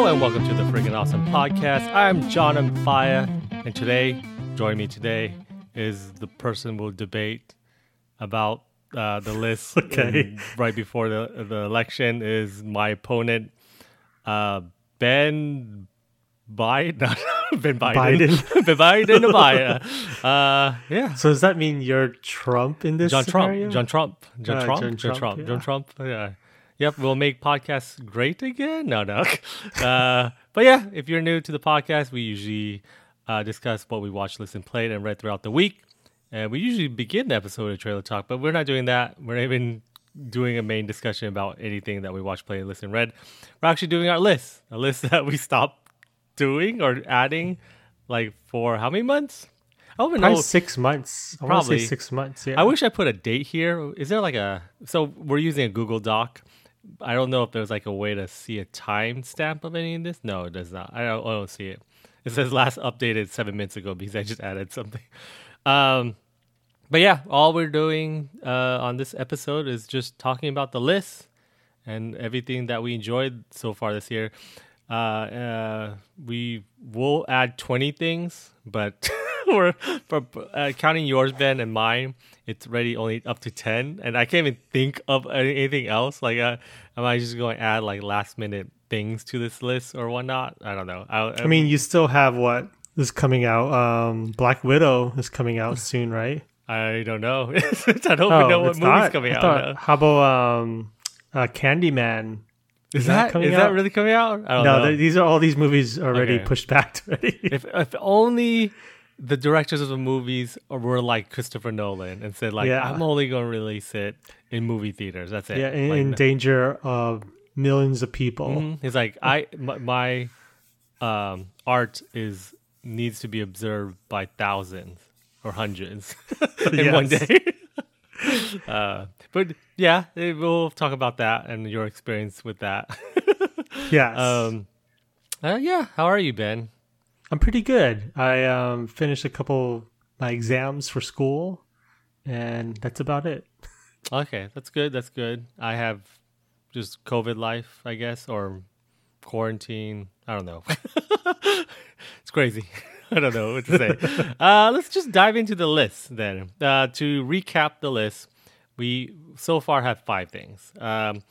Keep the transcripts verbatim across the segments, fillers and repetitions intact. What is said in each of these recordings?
and welcome to the Friggin' Awesome Podcast. I'm John Amphia, and today, joining me today is the person we'll debate about uh, the list Okay. in- right before the the election is my opponent, uh, Ben Biden. Ben Biden. Biden. Ben Biden. Biden. Uh, yeah. So does that mean you're Trump in this John scenario? Trump. John Trump. John Uh, Trump. John John Trump, Trump. yeah. John Trump. Yeah. Yep. We'll make podcasts great again. No, no. Uh, but yeah, if you're new to the podcast, we usually uh, discuss what we watched, listened, played, and read throughout the week. And we usually begin the episode with trailer talk, but we're not doing that. We're not even doing a main discussion about anything that we watched, played, listened, read. We're actually doing our list, a list that we stopped doing or adding, like for how many months? I don't even Probably know. six months. I want to Probably. say six months. Yeah. I wish I put a date here. Is there like a so we're using a Google Doc? I don't know if there's like a way to see a time stamp of any of this. No, it does not. I don't, I don't see it. It says last updated seven minutes ago because I just added something. Um, but yeah, all we're doing uh, on this episode is just talking about the list and everything that we enjoyed so far this year. Uh, uh, we will add twenty things, but we're for uh, counting yours, Ben, and mine. It's already only up to ten, and I can't even think of any- anything else. Like, uh, am I just going to add like last minute things to this list or whatnot? I don't know. I, I mean, you still have what is coming out. Um, Black Widow is coming out soon, right? I don't know. I don't even know what it's movie's not? coming I out. thought- now. How about um, uh, Candyman? Is, is that that coming is that out? really coming out? I don't No, know. th- these are all these movies already Okay. pushed back already. If if only the directors of the movies were like Christopher Nolan and said like, Yeah. I'm only going to release it in movie theaters. That's it. yeah, in, Like, in danger of millions of people. mhm. He's like, I my, my um, art is needs to be observed by thousands or hundreds in one Yes. day. uh, but yeah, eh, we'll talk about that and your experience with that. Yes. um, uh, yeah, how are you, Ben? I'm pretty good. I um, finished a couple my exams for school, and that's about it. Okay, that's good. That's good. I have just COVID life, I guess, or quarantine. I don't know. It's crazy. I don't know what to say. uh, let's just dive into the list then. Uh, to recap the list, we so far have five things. Um,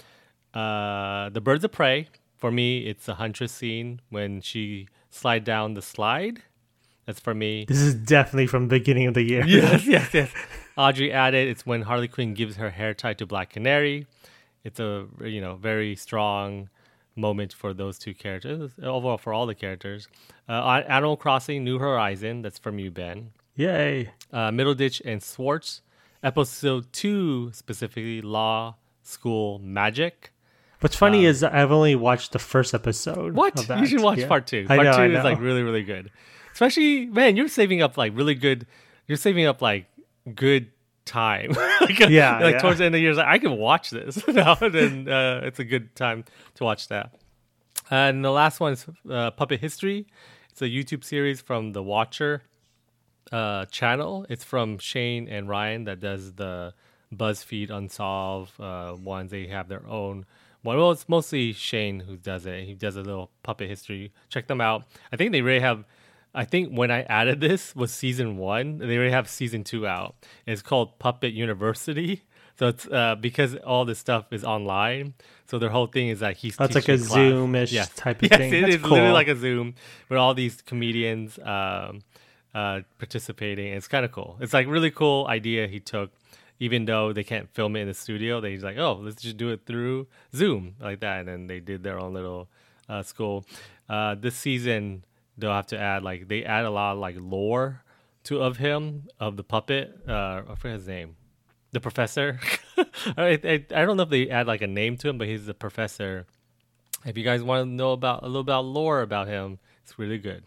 uh, the Birds of Prey. For me, it's a Huntress scene when she slide down the slide. That's for me. This is definitely from the beginning of the year. Yes, yes, yes. Audrey added, it's when Harley Quinn gives her hair tie to Black Canary. It's a you know very strong moment for those two characters. Overall, for all the characters. Uh, Animal Crossing: New Horizon. That's from you, Ben. Yay. Uh, Middleditch and Swartz. Episode two specifically, Law School Magic. What's funny is I've only watched the first episode. What? Of that. You should watch Yeah. part two. I Part know, two I is know. like really, really good. Especially, man, you're saving up like really good. You're saving up like good time. like, Yeah, like yeah. towards the end of the year, it's like, I can watch this now, and then uh, it's a good time to watch that. And the last one is uh, Puppet History. It's a YouTube series from the Watcher uh, channel. It's from Shane and Ryan that does the BuzzFeed Unsolved uh, ones. They have their own one. Well, it's mostly Shane who does it. He does a little puppet history. Check them out. I think they really have. I think when I added this was season one. They already have season two out. It's called Puppet University. So it's uh, because all this stuff is online. So their whole thing is that he's That's like teaching a class. Zoom-ish Yes. type of yes, thing. it That's is cool. literally like a Zoom with all these comedians um, uh, participating. It's kind of cool. It's like really cool idea he took. Even though they can't film it in the studio, they're like, oh, let's just do it through Zoom like that. And then they did their own little uh, school. Uh, this season, they'll have to add, like, they add a lot of, like, lore to of him, of the puppet. Uh, I forget his name. The professor. I, I, I don't know if they add, like, a name to him, but he's the professor. If you guys want to know about a little about lore about him, it's really good.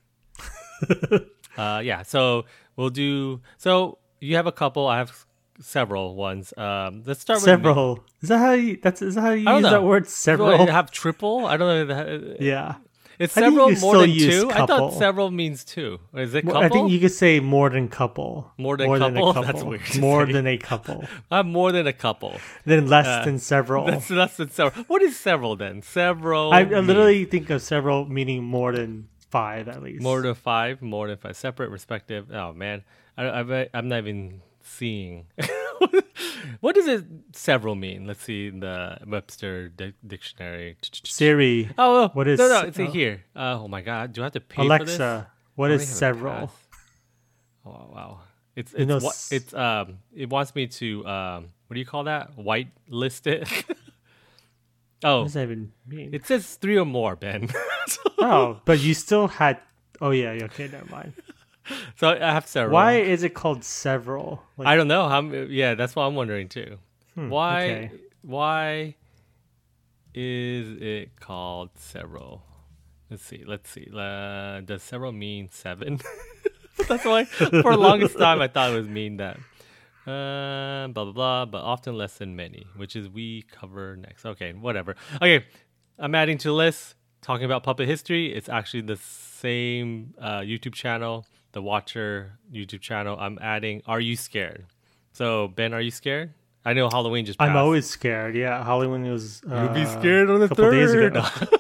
uh, yeah, so we'll do... So you have a couple. I have several ones. Um, let's start with Several. Is that how you? That's is that how you I don't use know. that word? Do Several. I have triple. I don't know. If that, Yeah. Is I think several you more still than use two? I couple. thought several means two. Is it Well, couple? I think you could say more than couple. More than a couple? couple. That's weird to More say. than a couple. I'm more than a couple. Then less Uh, than several. That's less than several. What is several then? Several. I, I means literally think of several meaning more than five at least. more than five, more than five, separate, respective. Oh man, I, I, I'm not even seeing. What does it several mean? Let's see in the Webster di- dictionary. Siri, Oh, oh, what is- no, no, it's oh. here. Uh, oh my god, do I have to pay for this? Alexa, what I is don't even have a several? pass. Oh wow, it's You it's know, what s- it's um it wants me to um what do you call that? White list it. Oh, What does that even mean? it says three or more, Ben. so, Oh, but you still had. Oh yeah, yeah, okay, never mind. so I have several. Why is it called several? Like, I don't know. How, m- yeah, that's what I'm wondering too. Hmm, why? okay. Why is it called several? Let's see. Let's see. Uh, does several mean seven? That's why. For the longest time, I thought it was mean that. Uh, blah blah blah. But often less than many, which is we cover next. Okay, whatever. Okay, I'm adding to the list. Talking about puppet history. It's actually the same uh, YouTube channel, the Watcher YouTube channel. I'm adding. Are you scared? So Ben, are you scared? I know Halloween just passed. I'm always scared. Yeah, Halloween was. Uh, You'll be scared on the a couple days third.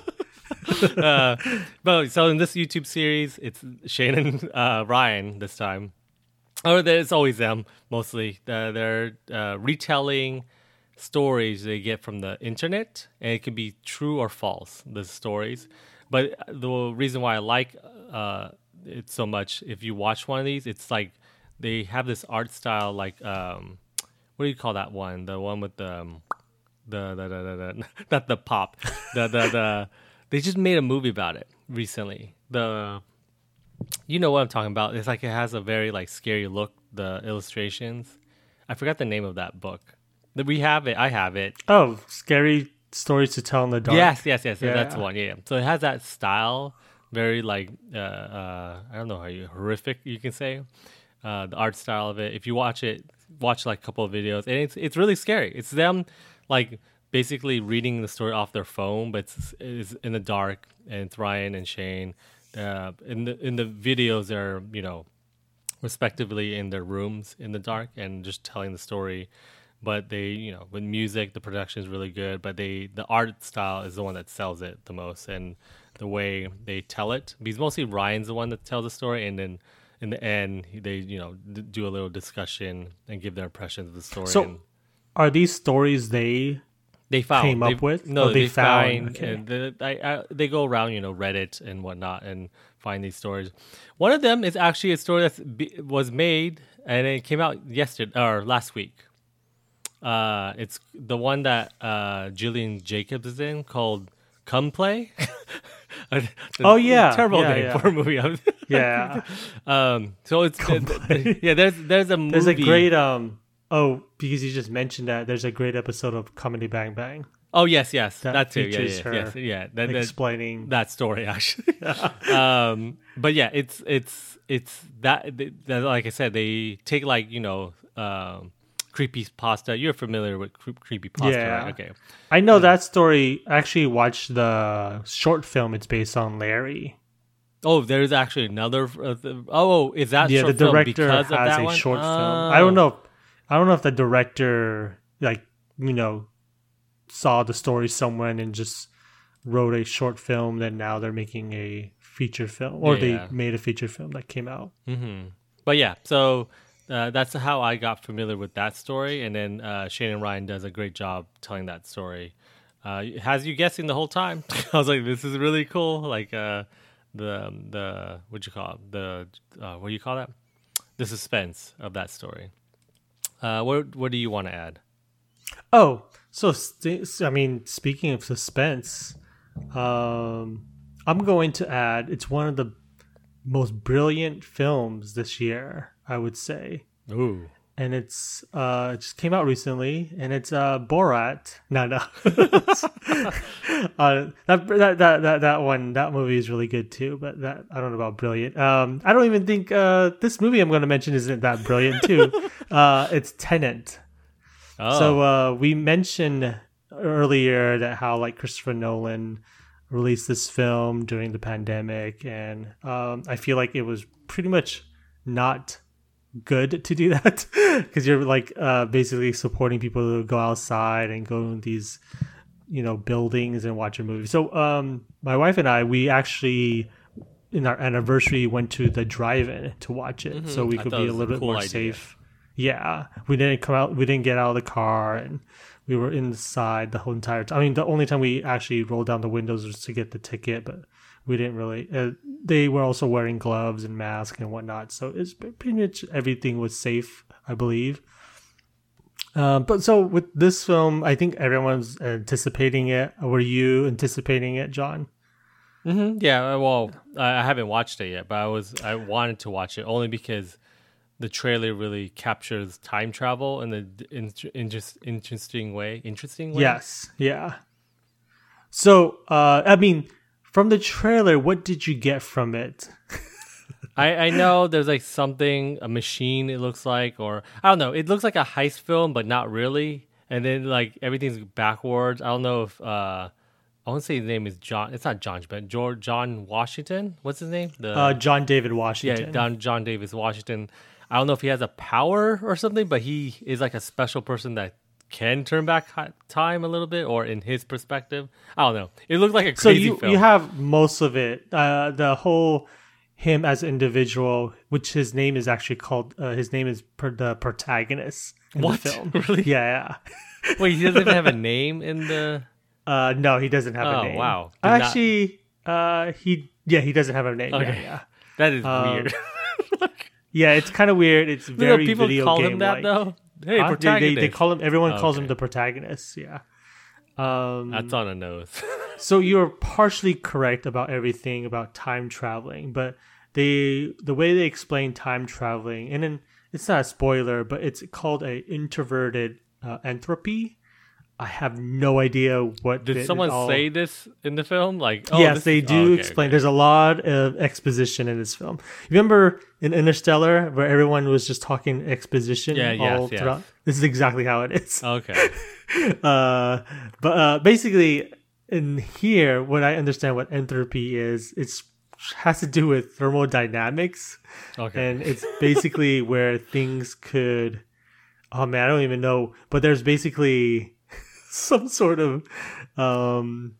ago. uh, but so in this YouTube series, it's Shane and uh, Ryan this time. Or there- it's always them mostly. Uh, they're uh, retelling stories they get from the internet, and it can be true or false. The stories, but the reason why I like uh, it so much, if you watch one of these, it's like they have this art style, like um, what do you call that one? The one with the um, the the the, the, the not the pop. The the the they just made a movie about it recently. The you know what I'm talking about. It's like it has a very like scary look. The illustrations. I forgot the name of that book. That we have it. I have it. Oh, scary stories to tell in the dark. Yes, yes, yes. Yeah. That's the one. Yeah, yeah. So it has that style. Very like uh, uh, I don't know how you horrific you can say. Uh, the art style of it. If you watch it, watch like a couple of videos, and it's it's really scary. It's them like basically reading the story off their phone, but it's, it's in the dark, and it's Ryan and Shane. Uh, in the in the videos, they're you know, respectively in their rooms in the dark and just telling the story. But they, you know, with music, the production is really good. But they, the art style is the one that sells it the most, and the way they tell it. Because mostly Ryan's the one that tells the story, and then in the end, they, you know, d- do a little discussion and give their impressions of the story. So, and are these stories they they found came they, up with? No, Oh, they they, found, find. okay. And the, I, I, they go around, you know, Reddit and whatnot, and find these stories. One of them is actually a story that was made, and it came out yesterday or last week. Uh, it's the one that uh, Jillian Jacobs is in, called "Come Play." The Oh, yeah. terrible Yeah, name yeah. for a movie. Yeah. um, so it's Come Play. yeah. There's there's a movie. There's a great um. Oh, because you just mentioned that, there's a great episode of Comedy Bang Bang Oh yes, yes, that that, too. Yeah, features yeah, her yes, yeah. That, that, explaining. that story actually. um, but yeah, it's it's it's that, that like I said, they take like you know um, creepy pasta. You're familiar with cre- creepy pasta, Yeah. right? Okay. I know that story. I actually watched the short film. It's based on Larry. Oh, there's actually another. Uh, th- oh, is that Yeah, short the film director because has of that a one? short film. Oh. I don't know. I don't know if the director, like you know, saw the story somewhere and then just wrote a short film. Then now they're making a feature film, or Yeah. they made a feature film that came out. Mm-hmm. But yeah, so uh, that's how I got familiar with that story, and then uh, Shane and Ryan does a great job telling that story. Uh, it has you guessing the whole time. I was like, this is really cool. Like uh, the the what you call it? the uh, what do you call that? The suspense of that story. Uh, what what do you want to add? Oh, so st- I mean, speaking of suspense, um, I'm going to add. It's one of the most brilliant films this year, I would say. Ooh, And it's uh it just came out recently, and it's uh Borat. No, no. uh, that, that that that that one that movie is really good too. But that I don't know about brilliant. Um, I don't even think uh this movie I'm going to mention isn't that brilliant too. uh, it's Tenet. oh, So uh, we mentioned earlier that how like Christopher Nolan released this film during the pandemic, and um, I feel like it was pretty much not good to do that because you're like uh, basically supporting people to go outside and go in these, you know, buildings and watch a movie. So um, my wife and I, we actually in our anniversary went to the drive-in to watch it, mm-hmm. so we could be a little bit cool more idea. safe. Yeah, we didn't come out. We didn't get out of the car, and we were inside the whole entire time. I mean, the only time we actually rolled down the windows was to get the ticket, but we didn't really. Uh, they were also wearing gloves and masks and whatnot, so it's pretty much everything was safe, I believe. Um, but so with this film, I think everyone's anticipating it. Were you anticipating it, John? Mm-hmm. Yeah. Well, I haven't watched it yet, but I was. I wanted to watch it only because the trailer really captures time travel in an in, in, interesting way. Interesting way? Yes. Yeah. So, uh, I mean, from the trailer, what did you get from it? I, I know there's like something, a machine it looks like, or I don't know. It looks like a heist film, but not really. And then like everything's backwards. I don't know if, uh, I want to say his name is John. It's not John, but George, John Washington. What's his name? The uh, John David Washington. Yeah, John, John Davis Washington. I don't know if he has a power or something, but he is like a special person that can turn back time a little bit, or in his perspective. I don't know. It looked like a crazy so you, film. you have most of it. Uh, the whole him as an individual, which his name is actually called, uh, his name is per, the protagonist in what? the film. Really? Yeah, yeah. Wait, he doesn't even have a name in the... Uh, no, he doesn't have oh, a name. Oh, wow. Did actually, not... uh, he, yeah, he doesn't have a name. Okay. Yeah, yeah. That is um, weird. Yeah, it's kind of weird. It's very people video call game him that like. Though. Hey, huh? protagonist. They, they, they call him. Everyone oh, calls okay. him the protagonist. Yeah. Um, That's on a nose. So you're partially correct about everything about time traveling, but they the way they explain time traveling, and then it's not a spoiler, but it's called a introverted uh, entropy. I have no idea what. Did someone all... say this in the film? Like, oh, yes, this they is... do oh, okay, explain. okay. There's a lot of exposition in this film. Remember in Interstellar, where everyone was just talking exposition yeah, all yes, throughout? yes. This is exactly how it is. Okay. uh, but uh, basically, in here, what I understand what entropy is, it's has to do with thermodynamics. Okay. And it's basically where things could. Oh man, I don't even know. But there's basically some sort of, um,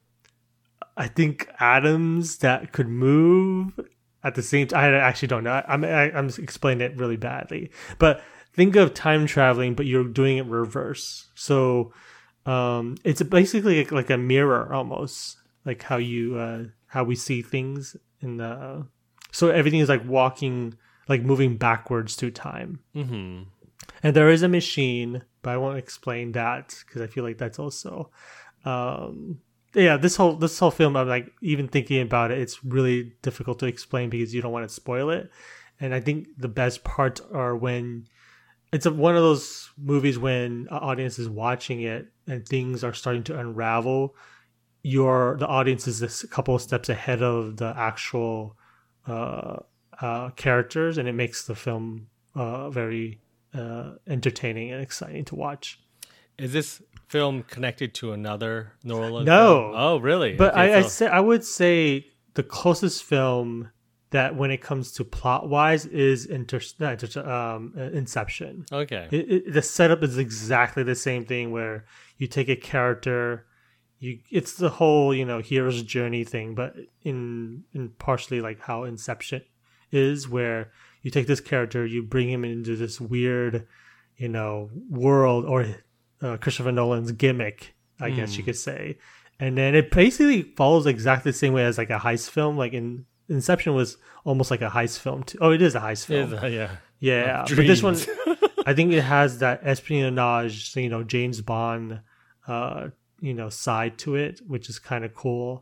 I think atoms that could move at the same time. I actually don't know. I'm I, I'm explaining it really badly. But think of time traveling, but you're doing it reverse. So um, it's basically like, like a mirror almost, like how you uh, how we see things in the. So everything is like walking, like moving backwards through time. Mm-hmm. And there is a machine, but I won't explain that because I feel like that's also, um, yeah. This whole this whole film, I'm like even thinking about it, it's really difficult to explain because you don't want to spoil it. And I think the best parts are when it's a, one of those movies when an audience is watching it and things are starting to unravel. Your the audience is a couple of steps ahead of the actual uh, uh, characters, and it makes the film uh, very. Uh, entertaining and exciting to watch. Is this film connected to another Nolan? No. Film? Oh, really? But okay, I, so... I say I would say the closest film that, when it comes to plot wise, is Inter- not Inter- um, Inception. Okay. It, it, the setup is exactly the same thing, where you take a character, you it's the whole you know hero's journey thing, but in in partially like how Inception is, where you take this character, you bring him into this weird, you know, world, or uh, Christopher Nolan's gimmick, I mm. guess you could say. And then it basically follows exactly the same way as like a heist film. Like in Inception was almost like a heist film too. Oh, it is a heist film. Is, uh, yeah. Yeah. But this one, I think it has that espionage, you know, James Bond, uh, you know, side to it, which is kind of cool.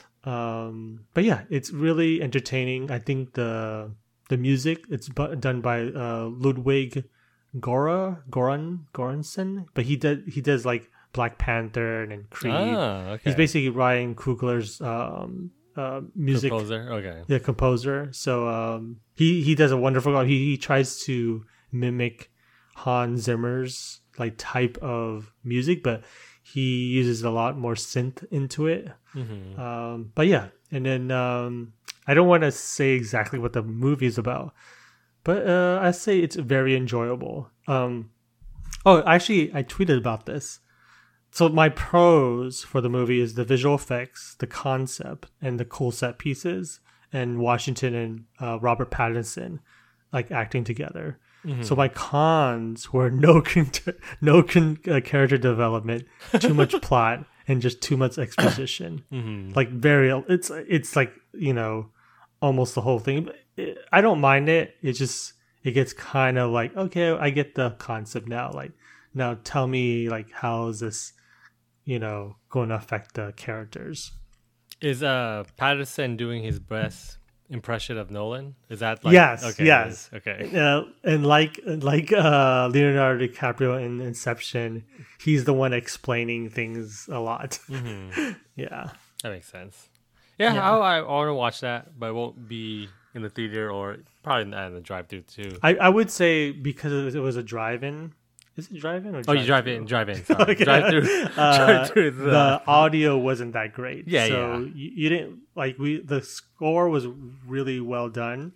Um, but yeah, it's really entertaining. I think the... The music, it's bu- done by uh, Ludwig Gora Goran Goranson, but he did he does like Black Panther and Creed. Ah, okay. He's basically Ryan Coogler's um, uh, music composer. Okay, yeah, composer. So um, he he does a wonderful job. He he tries to mimic Hans Zimmer's like type of music, but he uses a lot more synth into it. Mm-hmm. Um, but yeah, and then um, I don't want to say exactly what the movie is about, but uh, I say it's very enjoyable. Um, oh, actually, I tweeted about this. So my pros for the movie is the visual effects, the concept, and the cool set pieces, and Washington and uh, Robert Pattinson like acting together. Mm-hmm. So my cons were no con- no con- uh, character development, too much plot, and just too much exposition. Mm-hmm. Like very, it's it's like you know, almost the whole thing. It, I don't mind it. It just it gets kind of like, okay, I get the concept now. Like now, tell me like how is this, you know, going to affect the characters? Is uh Patterson doing his best impression of Nolan? Is that like, yes, okay, yes, okay. Uh, and like like uh, Leonardo DiCaprio in Inception, he's the one explaining things a lot. Mm-hmm. Yeah, that makes sense. Yeah, yeah. I, I want to watch that, but it won't be in the theater or probably in the drive-through too. I, I would say because it was a drive-in. Is it drive-in or drive-through? Oh, you drive in, drive in. Sorry. Okay. Drive-through. Uh, drive-through the, the audio wasn't that great. Yeah, so yeah. You, you didn't like we. The score was really well done,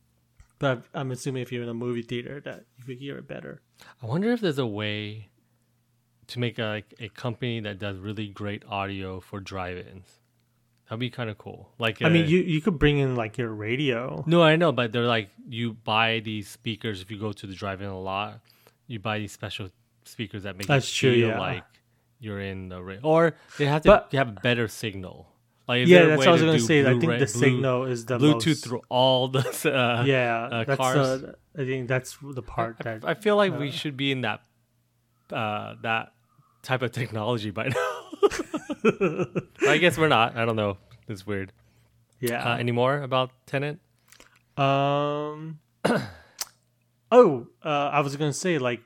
but I'm assuming if you're in a movie theater that you could hear it better. I wonder if there's a way to make a, like a company that does really great audio for drive-ins. That'd be kind of cool. Like, I uh, mean, you you could bring in like your radio. No, I know, but they're like you buy these speakers if you go to the drive-in a lot. You buy these special speakers that make That's you true, feel yeah. like you're in the radio. Or they have to but, have a better signal. Like, is yeah, there a that's way what I was to going to say. I blue, think red, the blue, signal is the Bluetooth most... through all the uh, yeah, uh, that's cars. Uh, I think that's the part I, that... I feel like uh, we should be in that uh, that type of technology by now. I guess we're not. I don't know. It's weird. Yeah. Uh, any more about Tenet? Um. oh, uh, I was gonna say like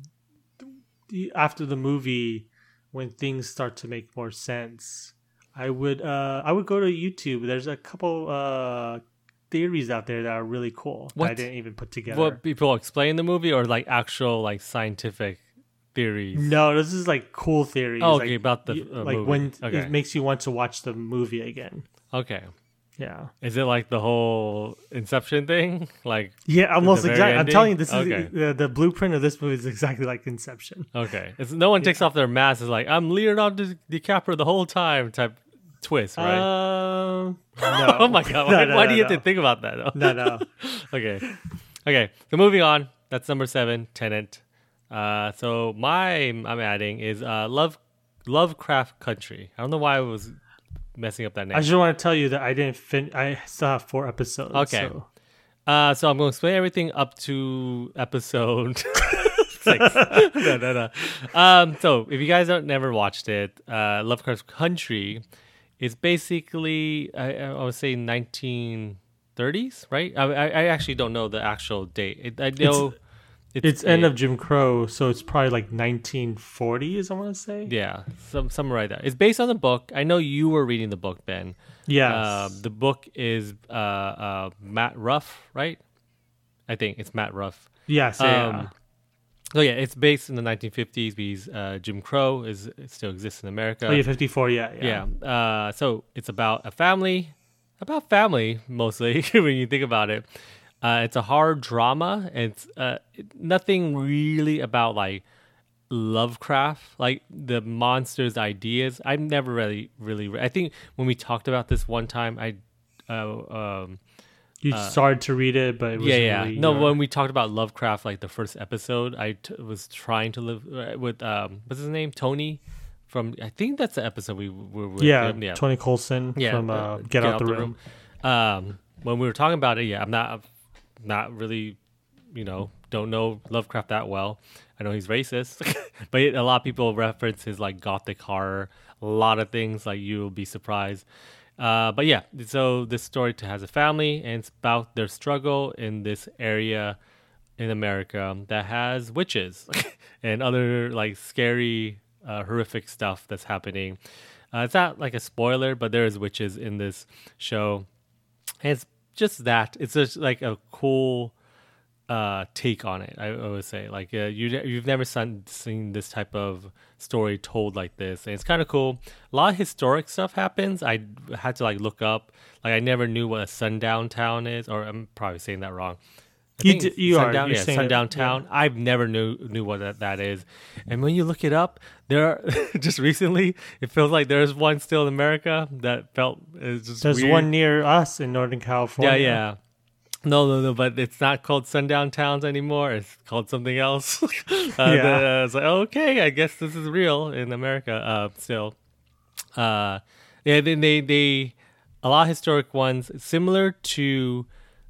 after the movie, when things start to make more sense, I would uh I would go to YouTube. There's a couple uh theories out there that are really cool What? that I didn't even put together. What people explain the movie or like actual like scientific theories? No, this is like cool theories. Oh, okay, like, about the you- uh, like movie. when Okay. it makes you want to watch the movie again. Okay. Yeah. Is it like the whole Inception thing? Like, Yeah, almost very exactly. I'm ending? telling you, this Okay. is the, the blueprint of this movie is exactly like Inception. okay. It's, no one takes off their mask. It's like, I'm Leonardo Di- DiCaprio the whole time type twist, right? Um, no. oh my God. Why, No, no, why no, do you have no. to think about that? Though? No, no. okay. Okay. So moving on. That's number seven, Tenet. Uh, so my I'm adding is uh, Love Lovecraft Country. I don't know why I was messing up that name. I just want to tell you that I didn't fin. I still have four episodes. Okay. So. Uh, so I'm going to explain everything up to episode six. no, no, no. Um, so if you guys don't never watched it, uh, Lovecraft Country is basically I, I would say nineteen thirties, right? I, I I actually don't know the actual date. It, I know It's, it's end of Jim Crow, so it's probably like nineteen forties. I want to say. Yeah, some somewhere right there. It's based on the book. I know you were reading the book, Ben. Yes. Uh, the book is uh, uh, Matt Ruff, right? I think it's Matt Ruff. Yes. Yeah. Um, so yeah, it's based in the nineteen fifties because uh, Jim Crow is it still exists in America. oh, yeah, fifty-four. Yeah. Yeah. Yeah. Uh, so it's about a family, about family mostly when you think about it. Uh, it's a horror drama. And it's uh, it- nothing really about like Lovecraft, like the monsters' ideas. I've never really, really. Re- I think when we talked about this one time, I. Uh, um, You started to read it, but it was yeah, yeah. Really No, your- when we talked about Lovecraft, like the first episode, I t- was trying to live uh, with um, what's his name, Tony, from I think that's the episode we were with yeah, him. Yeah, Tony Colson yeah. from uh, uh, Get, Out, the Room. Um, when we were talking about it, yeah, I'm not, not really, you know, don't know Lovecraft that well. I know he's racist, but a lot of people reference his like gothic horror, a lot of things like you'll be surprised. Uh, but yeah, so this story t- has a family, and it's about their struggle in this area in America that has witches and other like scary, uh, horrific stuff that's happening. Uh, it's not like a spoiler, but there is witches in this show, and it's just that. It's just like a cool uh, take on it. I, I would say like uh, you you've never seen, seen this type of story told like this, and it's kind of cool. A lot of historic stuff happens. I had to like look up. Like I never knew what a sundown town is, or I'm probably saying that wrong. I You think d- you are, sundown, you're yeah, saying it, sundown yeah. town. I've never knew knew what that, that is, and when you look it up, there are, just recently it feels like there's one still in America that felt is just There's weird. one near us in Northern California. Yeah, yeah. No, no, no, but it's not called Sundown Towns anymore. It's called something else. uh, Yeah. the- uh, it's like, okay, I guess this is real in America uh, still. Uh, yeah, then they, they, a lot of historic ones, similar to,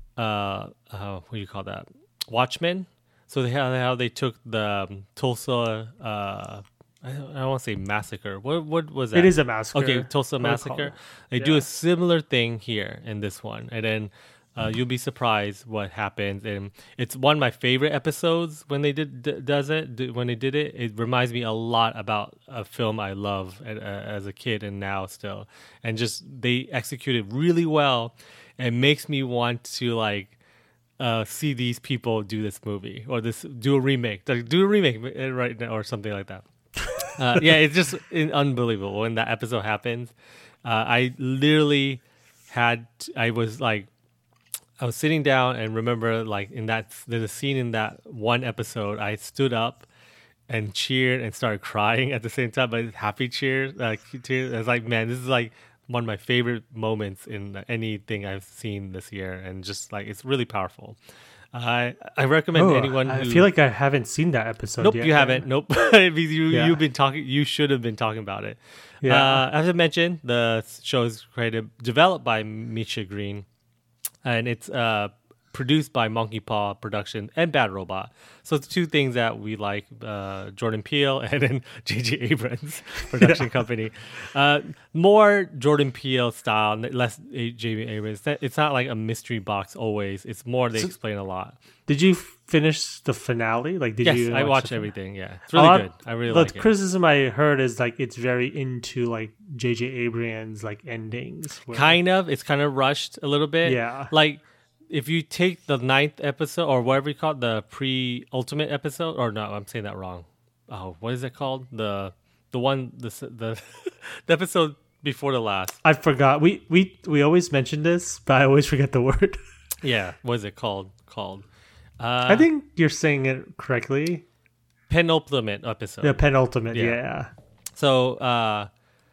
uh, uh, what do you call that? Watchmen. So they how, how they took the um, Tulsa, uh, I don't, I don't want to say massacre. What, what was that? It is a massacre. Okay, Tulsa I would call Massacre. it. They do Yeah. a similar thing here in this one, and then uh, you'll be surprised what happens. And it's one of my favorite episodes when they did d- does it. D- when they did it, it reminds me a lot about a film I love a- a- as a kid and now still. And just they executed really well, and makes me want to like uh, see these people do this movie or this do a remake, like, do a remake uh, right now or something like that. Uh, yeah, it's just in- unbelievable when that episode happens. Uh, I literally had, t- I was like, I was sitting down and remember like in that, there's a scene in that one episode, I stood up and cheered and started crying at the same time, but happy cheers, like tears. I was like, man, this is like one of my favorite moments in anything I've seen this year. And just like, it's really powerful. I I recommend Oh, anyone I who feel like I haven't seen that episode Nope, yet. you haven't. Nope. Because you Yeah. you've been talking. You should have been talking about it. Yeah. Uh, as I mentioned, the show is created, developed by Misha Green, and it's uh, produced by Monkey Paw Production and Bad Robot. So it's two things that we like: uh, Jordan Peele and then J J Abrams production company. Uh, more Jordan Peele style, less J J Abrams. It's not like a mystery box always. It's more they explain a lot. Did you finish the finale? Like, did Yes, you? I watch watched the- everything. Yeah, it's A really lot- good. I really the like it. criticism I heard is like it's very into like J J Abrams like endings. where- Kind of. It's kind of rushed a little bit. Yeah. Like if you take the ninth episode or whatever you call it, the pre-ultimate episode, or no, I'm saying that wrong. Oh, what is it called? The the one the s- the, the episode before the last. I forgot. We we we always mention this, but I always forget the word. Yeah, what is it called? Called. Uh, I think you're saying it correctly. penultimate episode. The penultimate. Yeah. Yeah. So uh,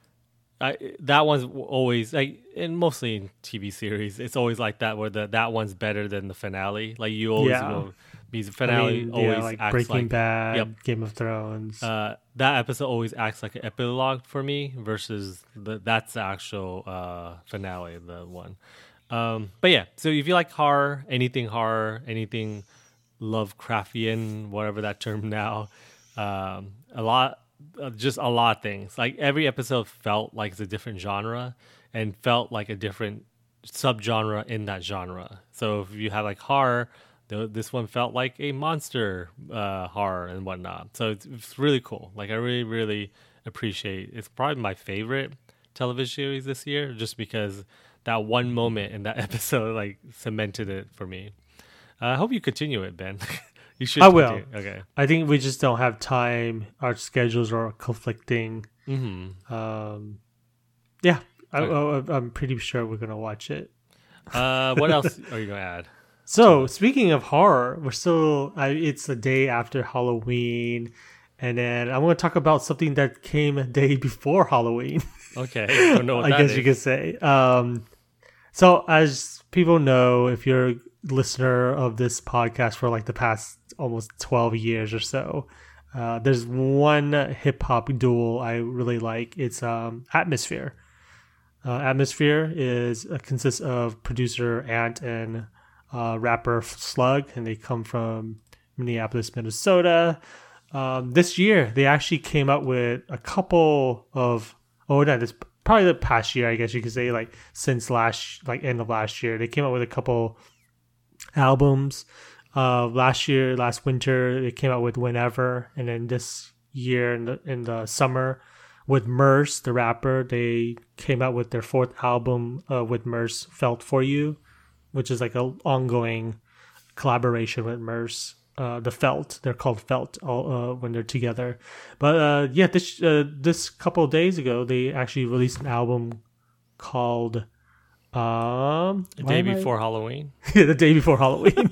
I that one's always like, and mostly in T V series, it's always like that where the that one's better than the finale. Like you always Yeah. go because the I finale mean, always yeah, like acts Breaking like Bad, Yep. Game of Thrones. uh, that episode always acts like an epilogue for me versus the that's the actual uh, finale, the one. Um, but yeah, so if you like horror, anything horror, anything Lovecraftian, whatever that term now, um, a lot, uh, just a lot of things. Like every episode felt like it's a different genre and felt like a different subgenre in that genre. So if you have like horror, th- this one felt like a monster uh, horror and whatnot. So it's, it's really cool. Like I really, really appreciate. It's probably my favorite television series this year, just because that one moment in that episode like cemented it for me. Uh, I hope you continue it, Ben. You should. I will. continue. Okay. I think we just don't have time. Our schedules are conflicting. Mm-hmm. Um, yeah, I, Okay. I, I'm pretty sure we're gonna watch it. Uh, what else are you gonna add? So speaking of horror, we're still. I, it's the day after Halloween, and then I'm gonna talk about something that came a day before Halloween. Okay, I don't know what I that guess is. you could say. Um, so as people know, if you're a listener of this podcast for like the past almost twelve years or so, uh, there's one hip hop duel I really like. It's um, Atmosphere. Uh, Atmosphere is uh, consists of producer Ant and uh, rapper Slug, and they come from Minneapolis, Minnesota. Um, this year, they actually came out with a couple of oh no, this probably the past year, I guess you could say, like since last like end of last year, they came out with a couple albums. Uh, last year, last winter, they came out with Whenever, and then this year in the in the summer with Merce, the rapper, they came out with their fourth album uh, with Merce, Felt For You, which is like a ongoing collaboration with Merce. Uh, the Felt, they're called Felt all, uh, when they're together. But uh, yeah, this uh, this couple of days ago, they actually released an album called um, The why day am I- before Halloween. yeah, the day before Halloween.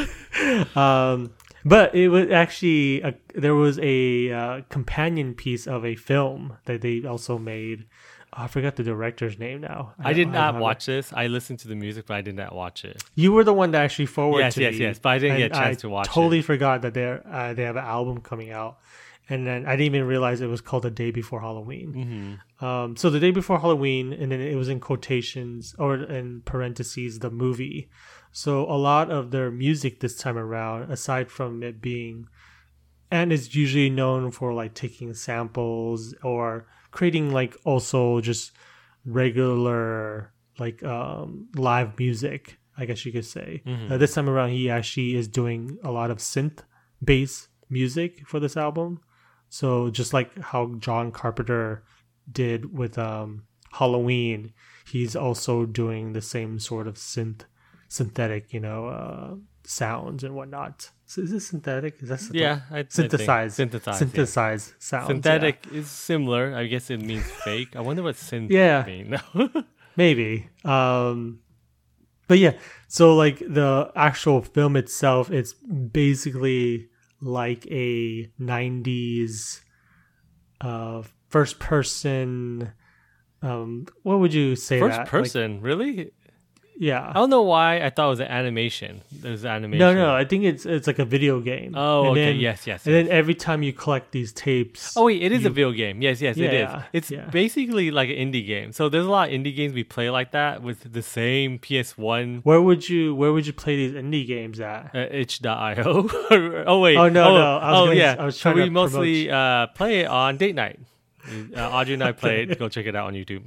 um, but it was actually a, there was a uh, companion piece of a film that they also made. Oh, I forgot the director's name now. I did don't not have it. watch this. I listened to the music, but I did not watch it. You were the one that actually forwarded Yes, to yes, me. yes, but I didn't get a and chance I to watch it. Totally forgot that they uh, they have an album coming out, and then I didn't even realize it was called The Day Before Halloween. Hmm. Um, so The Day Before Halloween, and then it was in quotations or in parentheses the movie. So a lot of their music this time around, aside from it being, and it's usually known for like taking samples or creating like also just regular like um live music, I guess you could say. Mhm. Uh, this time around he actually is doing a lot of synth bass music for this album, so just like how John Carpenter did with um Halloween, he's also doing the same sort of synth synthetic you know uh sounds and whatnot. So is this synthetic? Is that synth- Yeah, I, I think- synthesize synthesize, synthesize yeah. sounds? Synthetic is similar. I guess it means fake. I wonder what synth Yeah. mean. Maybe. Um, but yeah, so like the actual film itself, it's basically like a nineties uh, first person. Um, what would you say? First that? Like, person, really? yeah. I don't know why I thought it was an animation. There's animation. No, no, I think it's it's like a video game. Oh, And okay. then- yes, yes. And yes. then every time you collect these tapes, Oh wait, it is you- a video game. Yes, yes, it is. Yeah, It's yeah. basically like an indie game. So there's a lot of indie games we play like that with the same P S one where would you where would you play these indie games at? uh, itch dot io. oh wait. Oh, no, oh, no, I was oh gonna- yeah. I was so trying we to mostly uh, play it on date night. Uh, Audrey and I play it. Go check it out on YouTube.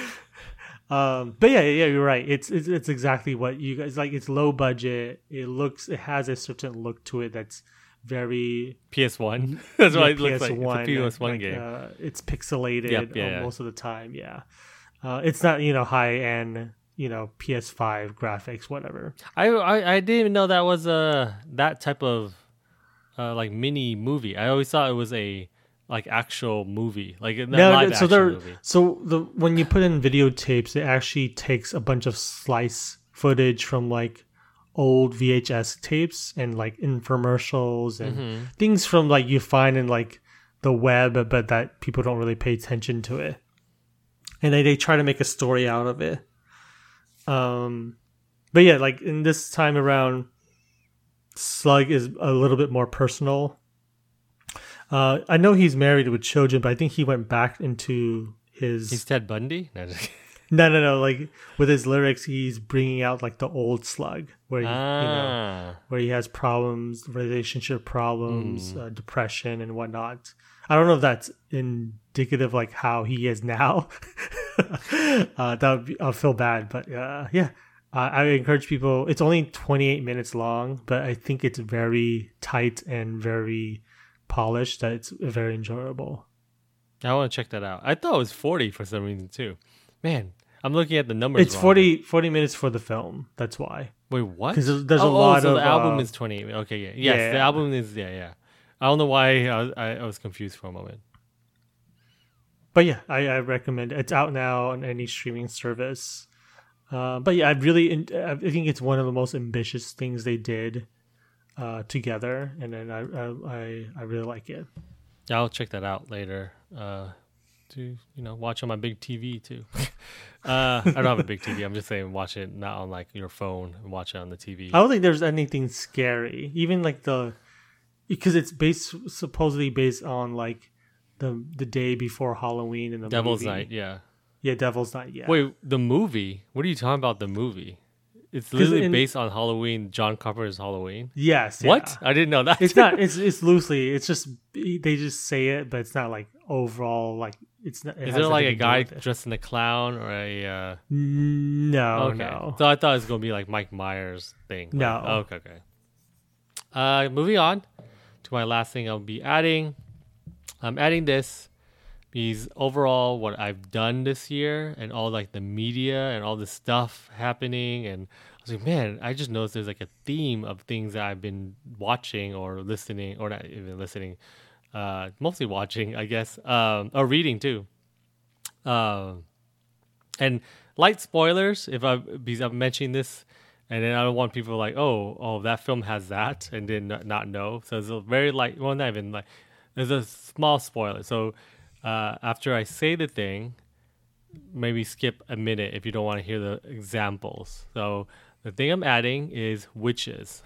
Um, but yeah, yeah, you're right. It's, it's it's exactly what you guys like. It's low budget. It looks, it has a certain look to it that's very P S one. That's what yeah, it looks like. It's a like, P S one like, game. Uh, it's pixelated Yep, yeah, uh, yeah. most of the time. Yeah, uh, it's not you know high end you know P S five graphics, whatever. I, I I didn't even know that was a that type of uh, like mini movie. I always thought it was a like actual movie, like a No, live so action they're movie. so the when you put in videotapes, it actually takes a bunch of slice footage from like old V H S tapes and like infomercials and Mhm. things from like you find in like the web, but that people don't really pay attention to it, and they they try to make a story out of it. Um, but yeah, like in this time around, Slug is a little bit more personal. Uh, I know he's married with children, but I think he went back into his. He's Ted Bundy. No, just kidding. no, no, no. Like with his lyrics, he's bringing out like the old Slug, where he, you know, ah, where he has problems, relationship problems, Hmm. uh, depression, and whatnot. I don't know if that's indicative like how he is now. uh, that would be, I'll feel bad, but uh, yeah, uh, I encourage people. It's only twenty-eight minutes long, but I think it's very tight and very polished. That it's very enjoyable. I want to check that out. I thought it was forty for some reason too. Man, I'm looking at the numbers. It's wrong. forty, forty minutes for the film. That's why. Wait, what? 'Cause there's- there's a oh, lot oh, so of, the album uh, is twenty-eight. Okay, yeah, yes, yeah. the album is yeah, yeah. I don't know why I was, I, I was confused for a moment. But yeah, I, I recommend it. It's out now on any streaming service. Uh, but yeah, I really, I think it's one of the most ambitious things they did uh, together, and then I, I, I, I really like it. Yeah, I'll check that out later. Uh, to you know, watch on my big T V too. uh, I don't have a big T V. I'm just saying, watch it not on like your phone and watch it on the T V. I don't think there's anything scary, even like the, because it's based supposedly based on like the the day before Halloween in the Devil's movie. Night, yeah. Yeah, Devil's Night. Yeah. Wait, the movie? What are you talking about? The movie? It's literally in- based on Halloween. John Carpenter's Halloween. Yes. yeah. What? I didn't know that. It's not. It's it's loosely. It's just they just say it, but it's not like overall like it's not. It Is has there like nothing a to do guy with it. dressed in a clown or a? Uh... No, okay. no. So I thought it was gonna be like Mike Myers thing. No. Like, okay, okay. Uh, moving on to my last thing, I'll be adding. I'm adding this because overall, what I've done this year and all like the media and all the stuff happening and was like, man, I just noticed there's like a theme of things that I've been watching or listening, or not even listening, uh, mostly watching, I guess, um, or reading too. Um, and light spoilers if I because I'm mentioning this, and then I don't want people like, oh, oh, that film has that, and then not, not know. So it's a very light, well, not even like, there's a small spoiler. So uh, after I say the thing, maybe skip a minute if you don't want to hear the examples. So the thing I'm adding is witches.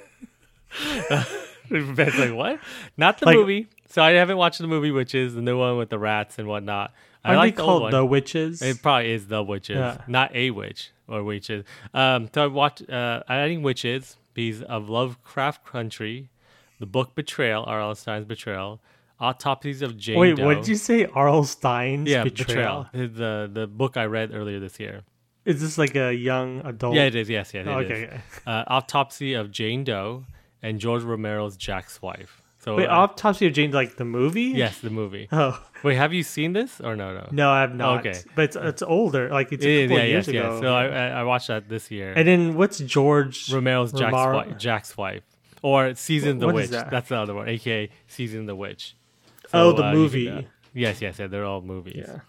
Ben's like, what? Not the Like- movie. So I haven't watched the movie Witches, the new one with the rats and whatnot. I Aren't like they the old called one. The Witches? It probably is the Witches, Yeah. not a witch or witches. Um, so I watched. Uh, I'm adding Witches because of Lovecraft Country, the book Betrayal, R L. Stein's Betrayal, Autopsies of Jane Wait, Doe. what did you say? R L. Stein's Yeah, Betrayal. Betrayal. The the book I read earlier this year. Is this like a young adult? Yeah, it is. Yes, yes, it Oh, is. okay. okay. Uh, Autopsy of Jane Doe and George Romero's Jack's Wife. So Wait, uh, Autopsy of Jane, like the movie? yes, the movie. Oh Wait, have you seen this or no? No. no, I have not. Okay. But it's it's older. Like it's It a is, couple yeah, of years yes, ago. yes. So I I I watched that this year. and then what's George Romero's Jack's, Romero- wife, Jack's wife, or Season the What Witch. is that? That's the other one, aka Season the Witch. Oh, the uh, you movie. can, uh, yes, yes, yeah. They're all movies. Yeah.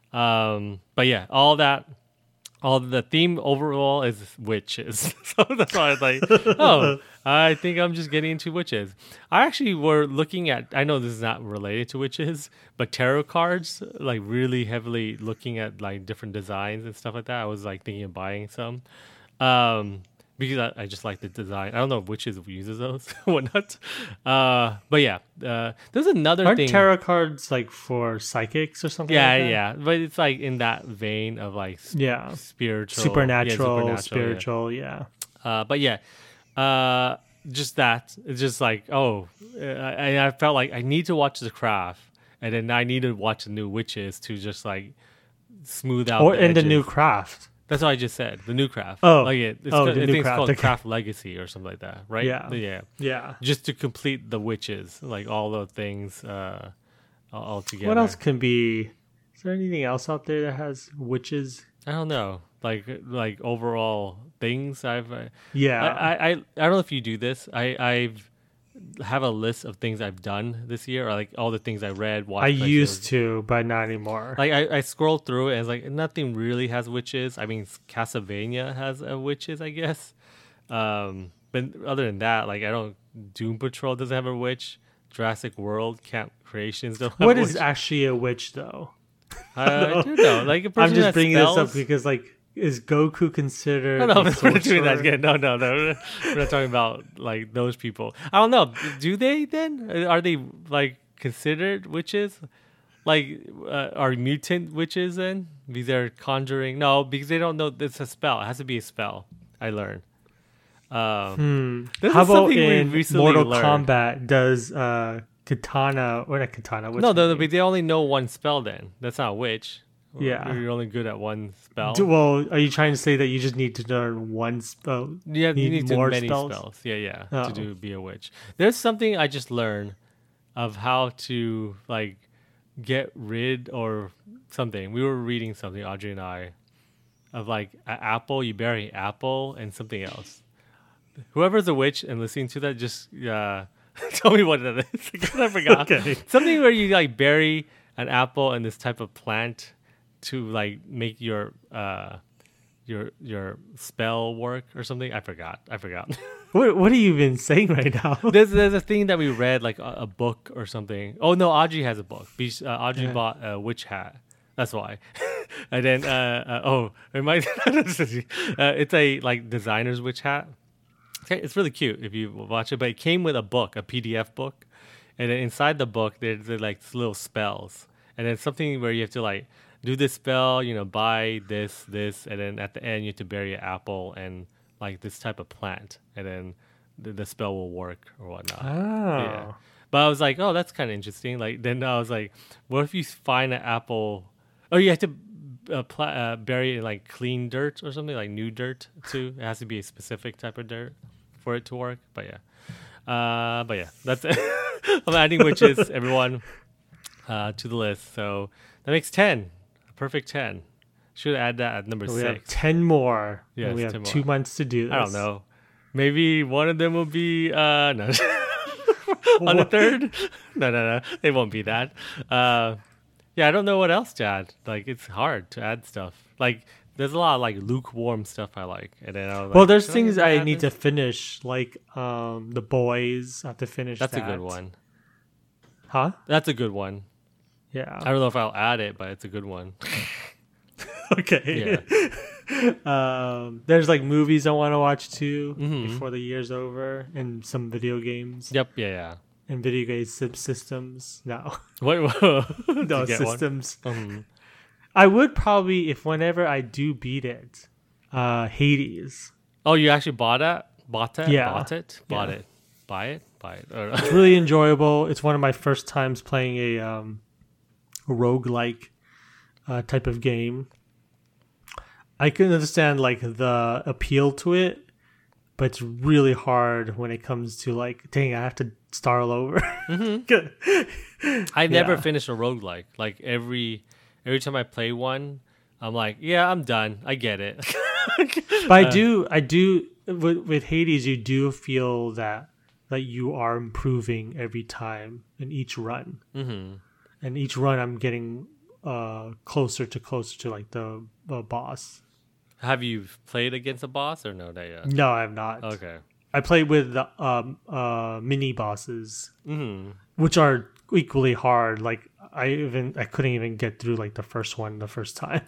Um, but yeah, all that, all the theme overall is witches. So that's why I was like, oh, I think I'm just getting into witches. I actually were looking at. I know this is not related to witches, but tarot cards, like really heavily looking at like different designs and stuff like that. I was like thinking of buying some. Um, because I, I just like the design. I don't know if witches uses those or not. Uh, but yeah, uh, there's another Aren't thing. tarot cards like for psychics or something? Yeah, like that? yeah, but it's like in that vein of like s- Yeah. spiritual, Supernatural, yeah, spiritual, yeah. yeah. Uh, but yeah, uh, just that. It's just like, oh, uh, I, I felt like I need to watch The Craft, and then I need to watch the new Witches to just like smooth out. Or the in the edges. new Craft. That's what I just said. The new Craft. Oh. like it, it's Oh, called, the I new think it's Craft, called okay. Craft Legacy or something like that, right? Yeah. yeah. Yeah. Just to complete the Witches, like all the things uh, all, all together. What else can be? Is there anything else out there that has witches? I don't know. Like like overall things I've. Uh, Yeah. I, I I don't know if you do this. I I've have a list of things I've done this year, or like all the things I read, watched. I like, used to, but not anymore. Like I, I scrolled through it and it's like nothing really has witches. I mean, Castlevania has a witches, I guess. Um, but other than that, like I don't. Doom Patrol doesn't have a witch. Jurassic World Camp Creations don't have What a is witch. actually a witch, though? I, I do know. Like a person I'm just that bringing spells, this up because, like, is Goku considered? No, no, a we're not doing that sorcerer? again. No, no, no. We're not talking about like those people. I don't know. Do they then? Are they like considered witches? Like, uh, are mutant witches then? Because they're conjuring. No, because they don't know it's a spell. It has to be a spell. I learned. Um, Hmm. this How is about something we in recently Mortal learned. Kombat? Does uh, katana or not katana? What's No, the no, name? but they only know one spell. Then that's not a witch. Yeah. you're only good at one spell. Do- well, are you trying to say that you just need to learn one spell? You, have, you need need to more many spells? spells. Yeah, yeah, Oh. to do be a witch. There's something I just learned of how to like get rid or something. We were reading something, Audrey and I, of like an apple. You bury an apple and something else. Whoever's a witch and listening to that, just uh, tell me what it is. Because I forgot. Okay. Something where you like bury an apple and this type of plant to like make your uh your your spell work or something. I forgot. I forgot. What What are you even saying right now? there's there's a thing that we read like a, a book or something. Oh no, Audrey has a book. Because, uh, Audrey Yeah. bought a witch hat. That's why. And then uh, uh oh, it might uh, it's a like designer's witch hat. Okay, it's really cute if you watch it. But it came with a book, a P D F book, and then inside the book there's, there's like little spells, and then something where you have to like do this spell, you know, buy this, this, and then at the end you have to bury an apple and like this type of plant, and then the, the spell will work or whatnot. Oh. Yeah. But I was like, oh, that's kind of interesting. Like then I was like, what if you find an apple? Oh, you have to uh, pla- uh, bury it in like clean dirt or something, like new dirt too. It has to be a specific type of dirt for it to work. But yeah, uh, but yeah, that's it. I'm adding witches, everyone, uh, to the list. So that makes ten, a perfect ten. Should add that at number So we have six. ten more. Yes, and we have ten two more. months to do this. I don't know. Maybe one of them will be uh no. On the What? third? No, no, no. They won't be that. Uh, yeah, I don't know what else to add. Like, it's hard to add stuff. Like, there's a lot of like lukewarm stuff I like, and then I was Well, like, there's "Should things even I add need to this?" finish, like um, The Boys. I have to finish That's that. a good one. Huh? That's a good one. Yeah. I don't know if I'll add it, but it's a good one. Okay. um, there's like movies I want to watch too Mhm. before the year's over, and some video games Yep. Yeah. Yeah. and video game sim- systems. No, What? what did no you get one? systems. Mhm. I would probably, if whenever I do beat it, uh, Hades. Oh, you actually bought it? Bought it? Yeah. Bought it? Bought Yeah. it? Buy it? Buy it? Or- It's really enjoyable. It's one of my first times playing a um, roguelike uh, type of game. I can understand like the appeal to it, but it's really hard when it comes to like, dang, I have to start all over. I never Yeah. finished a roguelike. Like every every time I play one, I'm like, yeah, I'm done. I get it. But I do, I do with, with Hades, you do feel that that you are improving every time in each run, hmm and each run I'm getting uh, closer to closer to like the, the boss. Have you played against a boss or no? Not yet. No, I'm not. Okay. I played with the um, uh, mini bosses, hmm which are equally hard. Like I even I couldn't even get through like the first one the first time.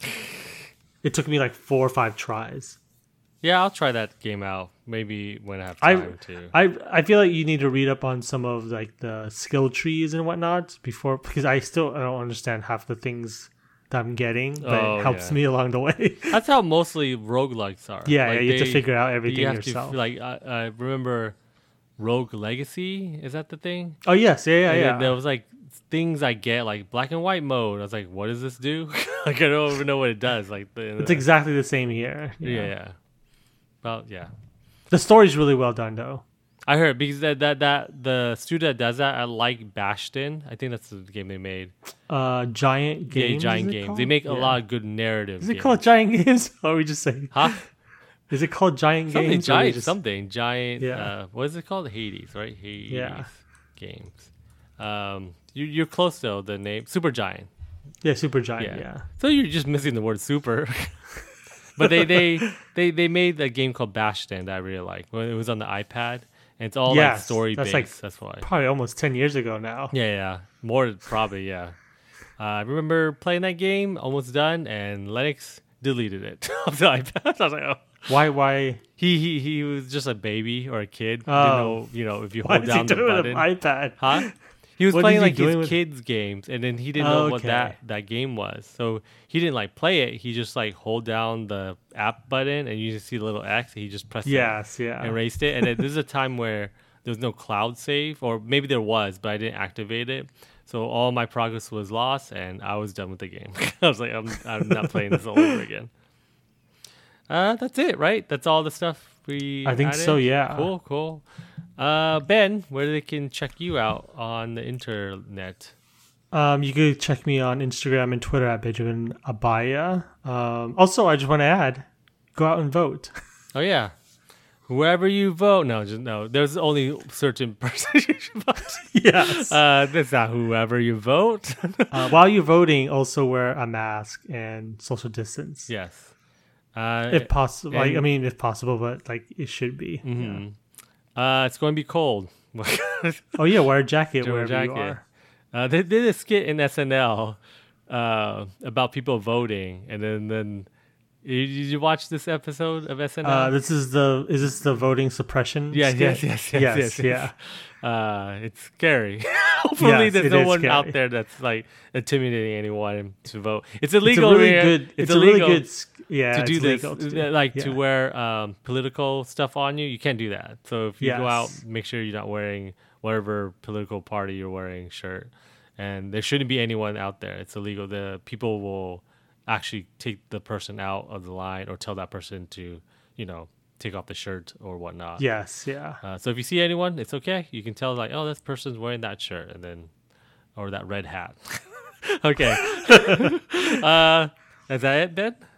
It took me like four or five tries. Yeah, I'll try that game out. Maybe when I have I time to. I I feel like you need to read up on some of like the skill trees and whatnot before, because I still I don't understand half the things that I'm getting, but Oh, it helps yeah. me along the way. That's how mostly roguelikes are. yeah, Like, yeah, you have they- to figure out everything you have yourself. To, like I, I remember, Rogue Legacy. Is that the thing? oh yes, yeah, yeah, And yeah. then there was like things I get like black and white mode. I was like, what does this do? Like I don't even know what it does. Like the, It's exactly the same here. yeah, yeah. Well, yeah. The story's really well done though. I heard because that that, that the studio that does that, I like Bastion. I think that's the game they made. Uh, Giant Games. Yeah, Giant is it Games. called? They make a Yeah. lot of good narrative. Is it games. called Giant Games? Or are we just saying? Huh? Is it called Giant Something Games? or are we giant, just- something giant. Yeah. Uh, what is it called? Hades, right? Hades Yeah. games. Um, you, you're close though. The name Super Giant. Yeah, Super Giant. Yeah. Yeah. So you're just missing the word super. But they, they they they made a game called Bastion that I really like. When it was on the iPad, and it's all like Yes, story that's based. like- That's why. Probably almost ten years ago now. Yeah, yeah, more probably. Yeah. Uh, I remember playing that game, almost done, and Lennox deleted it off the iPad. I was like, oh. Why? Why? He he he was just a baby or a kid. Didn't Oh. know, you know, if you Why hold is he down the doing it button. with an iPad? Huh? He was What playing is he like doing his with- kids' games, and then he didn't know what Okay. that, that game was. So he didn't like play it. He just like hold down the app button, and you just see the little X. And he just pressed it Yes. Yeah. and erased it. And then this is a time where there was no cloud save, or maybe there was, but I didn't activate it. So all my progress was lost, and I was done with the game. I was like, I'm I'm not playing this all over again. Uh, that's it, right? That's all the stuff we. I think added? so, yeah. Cool, cool. Uh, Ben, where they can check you out on the internet? Um, you could check me on Instagram and Twitter at Benjamin Abaya. Um, also, I just want to add, go out and vote. Oh yeah, whoever you vote. No, just no. There's only certain person you should vote. yes. Uh, that's not whoever you vote. Uh, while you're voting, also wear a mask and social distance, Yes. Uh, if possible. Like, I and- mean, if possible, but like it should be. mhm. Uh, it's going to be cold. Oh yeah, wear a jacket Wear a wherever you jacket. are. Uh, they did a skit in S N L uh, about people voting, and then then you- did you watch this episode of S N L? Uh, this is the is this the voting suppression? Yes, skit? yes, yes, yes, yes, yes, yes. yeah. Uh, it's scary. Hopefully, Yes, there's it no is one out scary. there that's like intimidating anyone to vote. It's It's illegal. a really here. good. It's, It's, a really illegal good. sk- Yeah, to it's do this, legal to do. uh, like to Yeah. wear um, political stuff on you. You can't do that. So if you go out, Yes. make sure you're not wearing whatever political party you're wearing shirt. And there shouldn't be anyone out there. It's illegal. The people will actually take the person out of the line or tell that person to, you know, take off the shirt or whatnot. Yes, yeah. Uh, so if you see anyone, it's okay. You can tell like, oh, this person's wearing that shirt, and then or that red hat. Okay. uh, is that it, Ben?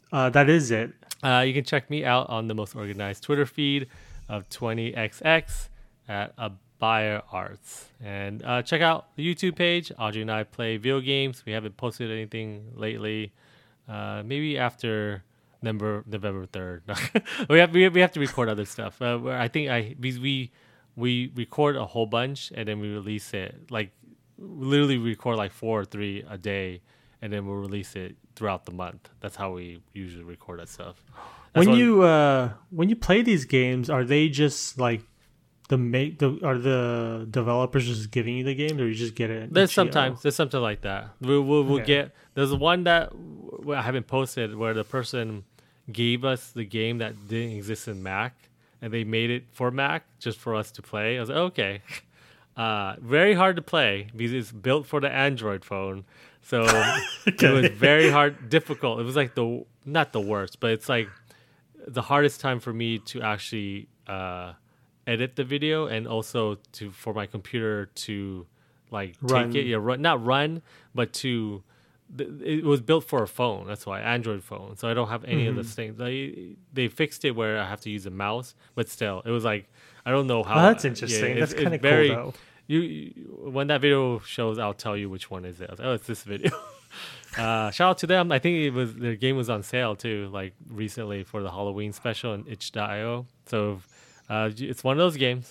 Uh, that is it. Uh, you can check me out on the most organized Twitter feed of twenty X X at Abaya Arts. And uh, check out the YouTube page. Audrey and I play video games. We haven't posted anything lately. Uh, maybe after November November third. we have we, we have to record other stuff. Uh, where I think I we, we we record a whole bunch and then we release it. Like literally record like four or three a day, and then we'll release it throughout the month. That's how we usually record that stuff. That's When what- you uh, when you play these games, are they just like the make the are the developers just giving you the game, or you just get it? There's Itch dot io? sometimes there's something like that. We'll we'll, we'll Okay. get there's one that w- I haven't posted where the person gave us the game that didn't exist in Mac and they made it for Mac just for us to play. I was like, okay. Uh, very hard to play because it's built for the Android phone, so it was very hard, difficult. It was like the not the worst, but it's like the hardest time for me to actually uh, edit the video and also to for my computer to like Run. take it, yeah, run, not run, but to th- it was built for a phone. That's why Android phone. So I don't have any of those things. They they fixed it where I have to use a mouse, but still, it was like I don't know how. Oh, that's yeah, interesting. it's- That's it's kind of cool very- though. You, you when that video shows, I'll tell you which one is it. I was like, oh, it's this video. uh, shout out to them. I think it was their game was on sale too, like recently for the Halloween special on itch dot io. So uh, it's one of those games.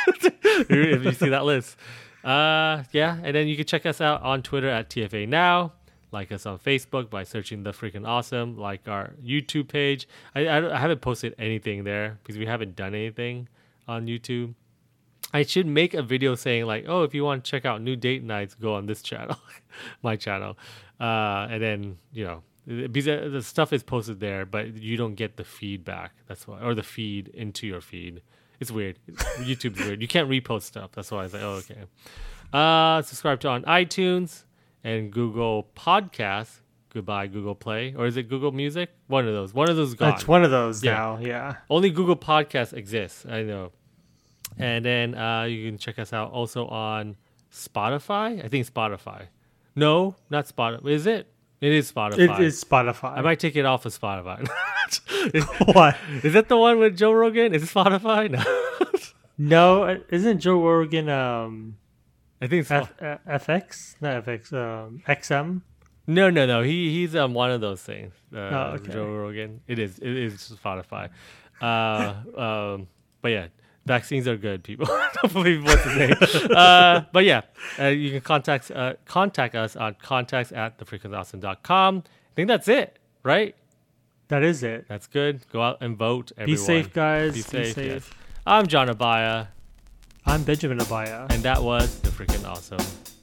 If you see that list, uh, yeah. And then you can check us out on Twitter at T F A Now. Like us on Facebook by searching The Freaking Awesome. Like our YouTube page. I, I, I haven't posted anything there because we haven't done anything on YouTube. I should make a video saying like, oh, if you want to check out new date nights, go on this channel, my channel. Uh, and then, you know, because the stuff is posted there, but you don't get the feedback. That's why, or the feed into your feed. It's weird. YouTube's weird. You can't repost stuff. That's why I was like, oh, okay. Uh, subscribe to on iTunes and Google Podcasts. Goodbye, Google Play. Or is it Google Music? One of those. One of those is gone. It's one of those Yeah. now. Yeah. Only Google Podcasts exists. I know. And then uh, you can check us out also on Spotify. I think Spotify. No, not Spotify. Is it? It is Spotify. It is Spotify. I might take it off of Spotify. What? Is that the one with Joe Rogan? Is it Spotify? No. No, isn't Joe Rogan um I think it's F, uh, F X? Not F X. Um, X M. no, no, no. He he's um one of those things. Uh, Oh, okay. Joe Rogan. It is. It is Spotify. Uh, um, but yeah, vaccines are good, people. Don't believe what to say. uh, but yeah, uh, you can contact uh, contact us on contacts at the freaking awesome dot com. I think that's it, right? That is it. That's good. Go out and vote. Be Everyone. safe, guys. Be Be safe. safe. Yes. I'm John Abaya, I'm Benjamin Abaya. and that was the freaking awesome.